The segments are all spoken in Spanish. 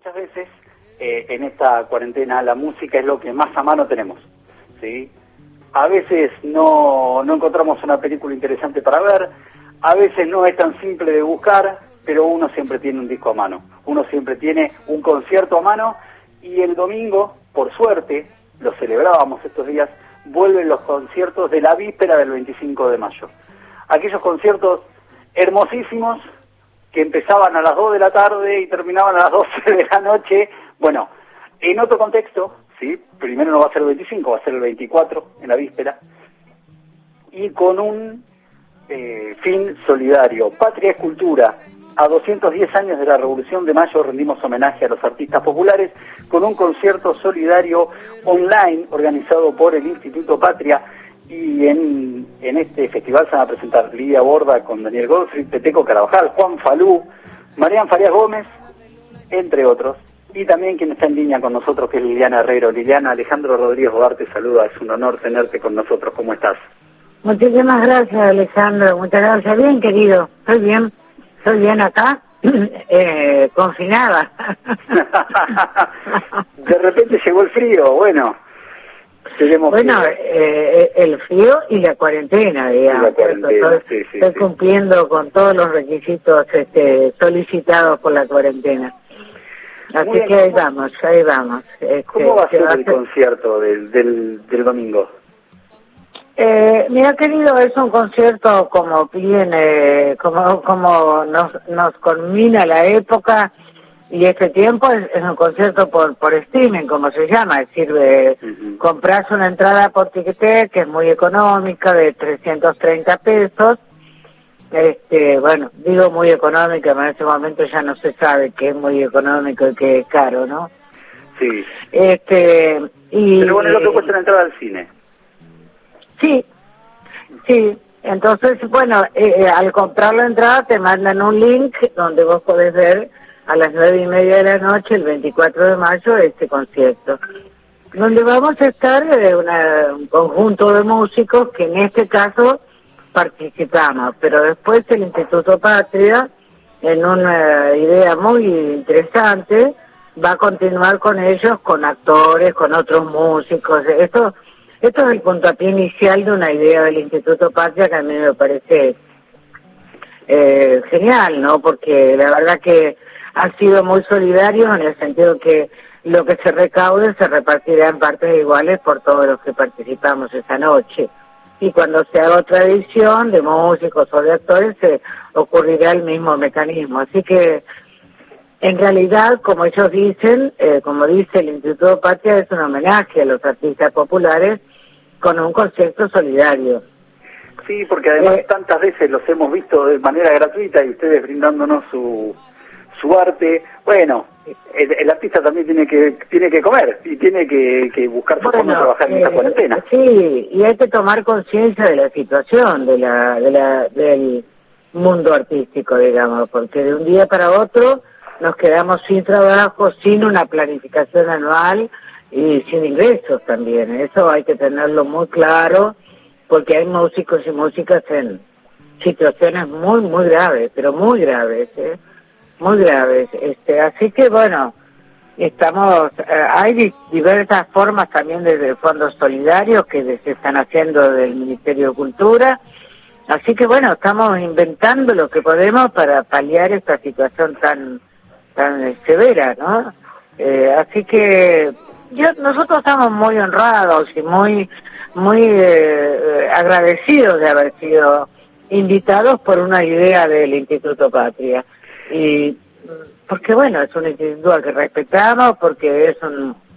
muchas veces en esta cuarentena la música es lo que más a mano tenemos, ¿sí? A veces no encontramos una película interesante para ver, a veces no es tan simple de buscar, pero uno siempre tiene un disco a mano, uno siempre tiene un concierto a mano, y el domingo, por suerte, lo celebrábamos estos días, vuelven los conciertos de la víspera del 25 de mayo. Aquellos conciertos hermosísimos que empezaban a las 2 de la tarde y terminaban a las 12 de la noche. Bueno, en otro contexto, ¿sí? Primero no va a ser el 25, va a ser el 24 en la víspera, y con un fin solidario. Patria es cultura. A 210 años de la Revolución de Mayo rendimos homenaje a los artistas populares con un concierto solidario online organizado por el Instituto Patria, y en este festival se van a presentar Lidia Borda con Daniel Goldfried, Peteco Carabajal, Juan Falú, Marián Farías Gómez, entre otros, y también quien está en línea con nosotros, que es Liliana Herrero. Liliana, Alejandro Rodríguez Rodar te saluda, es un honor tenerte con nosotros. ¿Cómo estás? Muchísimas gracias, Alejandro, muchas gracias. Bien, querido, estoy bien acá, confinada. De repente llegó el frío, bueno. Bueno, el frío y la cuarentena, digamos. Estoy cumpliendo con todos los requisitos solicitados por la cuarentena. Así bien, que ahí vamos. ¿Cómo va a ser el concierto del domingo? Mira, querido, es un concierto como viene, como nos culmina la época y este tiempo. Es un concierto por streaming, como se llama, es decir, compras una entrada por Ticketek, que es muy económica, de 330 pesos. Bueno, digo muy económica, pero en este momento ya no se sabe qué es muy económico y qué es caro, ¿no? Sí. Pero bueno, es lo que cuesta la entrada al cine. Sí. Entonces, bueno, al comprar la entrada te mandan un link donde vos podés ver a las 9:30 de la noche, el 24 de mayo, este concierto, donde vamos a estar un conjunto de músicos que en este caso participamos, pero después el Instituto Patria, en una idea muy interesante, va a continuar con ellos, con actores, con otros músicos. Esto es el puntapié inicial de una idea del Instituto Patria que a mí me parece genial, ¿no? Porque la verdad que han sido muy solidarios en el sentido que lo que se recaude se repartirá en partes iguales por todos los que participamos esa noche. Y cuando se haga otra edición de músicos o de actores, se ocurrirá el mismo mecanismo. Así que, en realidad, como ellos dicen, como dice el Instituto Patria, es un homenaje a los artistas populares con un concepto solidario. Sí, porque además tantas veces los hemos visto de manera gratuita y ustedes brindándonos su arte. Bueno, el artista también tiene que comer y tiene que buscar su forma de trabajar en esta cuarentena. Sí, y hay que tomar conciencia de la situación del mundo artístico, digamos, porque de un día para otro nos quedamos sin trabajo, sin una planificación anual y sin ingresos también. Eso hay que tenerlo muy claro, porque hay músicos y músicas en situaciones muy graves, pero muy graves, muy graves. Así que bueno, hay diversas formas también desde fondos solidarios que se están haciendo del Ministerio de Cultura. Así que bueno, estamos inventando lo que podemos para paliar esta situación tan severa, ¿no? Así que nosotros estamos muy honrados y muy agradecidos de haber sido invitados por una idea del Instituto Patria. Y porque bueno, es un instituto al que respetamos, porque es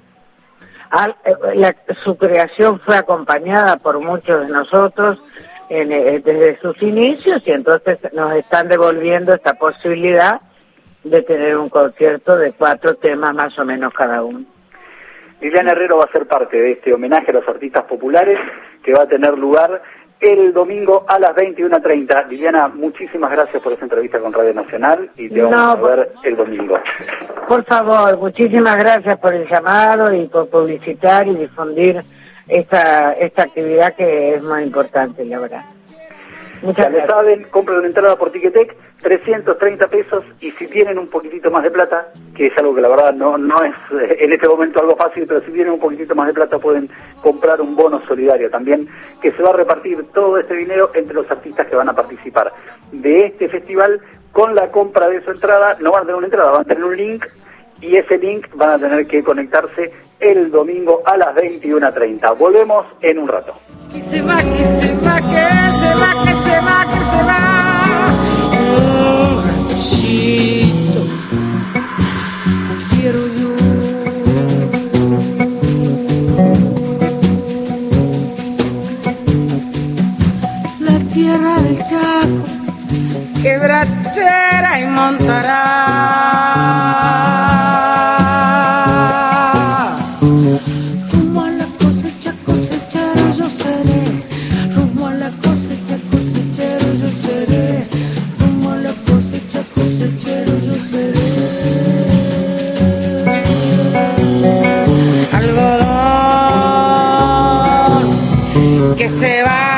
su creación fue acompañada por muchos de nosotros desde sus inicios, y entonces nos están devolviendo esta posibilidad de tener un concierto de 4 temas más o menos cada uno. Liliana Herrero va a ser parte de este homenaje a los artistas populares que va a tener lugar el domingo a las 21:30. Liliana, muchísimas gracias por esta entrevista con Radio Nacional y te vamos a ver el domingo. Por favor, muchísimas gracias por el llamado y por publicitar y difundir esta actividad que es muy importante, la verdad. Muchas gracias. Ya lo saben, compren una entrada por Ticketek, 330 pesos, y si tienen un poquitito más de plata, que es algo que la verdad no es en este momento algo fácil, pero si tienen un poquitito más de plata pueden comprar un bono solidario también, que se va a repartir todo este dinero entre los artistas que van a participar de este festival. Con la compra de su entrada, no van a tener una entrada, van a tener un link, y ese link van a tener que conectarse el domingo a las 21:30. Volvemos en un rato. Que se va, que se va, que se va, que se va, que se va. Un ranchito quiero yo. La tierra del Chaco, quebrachera y montará. Rumbo a la cosecha, cosechero yo seré. Rumbo a la cosecha, cosechero yo seré. Rumbo a la cosecha, cosechero yo seré. Algodón que se va.